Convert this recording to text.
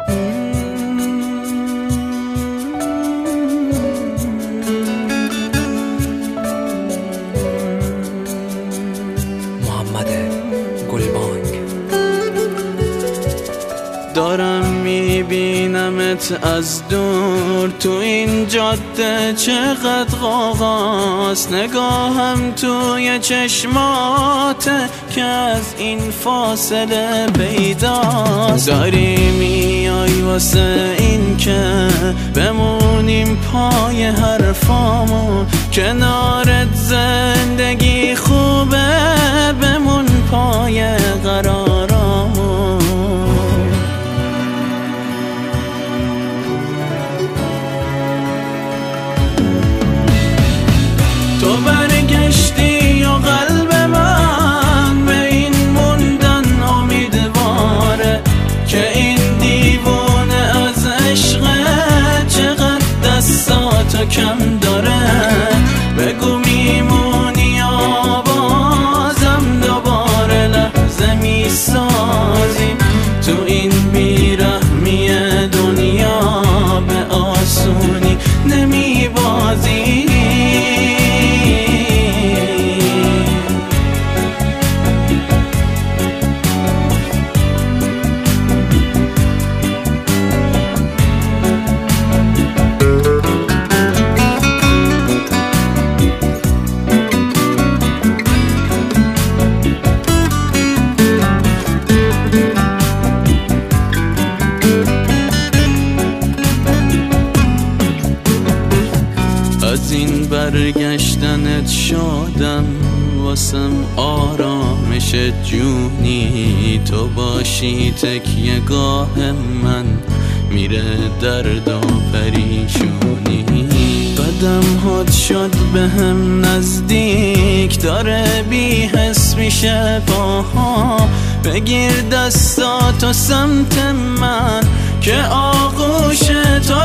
دارم میبینمت از دور، تو این جاده چقدر غاغاست، نگاهم توی چشماته که از این فاصله پیداست. داری میای واسه این که بمونیم پای حرفامون، کنارت زندگی خوبه، بمون پای قرارامون. تو برگشتی و قلب من به این موندن امیدواره که این دیوونه از عشقت چقدر دستاتو کم داره. بگو میمونی یا بازم دوباره لحظه میسازی تو این بیرحمی دنیا، به آسونی نمیبازی. از این برگشتنت شادم، واسم آرامش جونی، تو باشی تکیه گاه من، میره درد و پریشونی. قدم هات شد به هم نزدیک، داره بی حس میشه باها، بگیر دستاتو سمت من که آغوش تو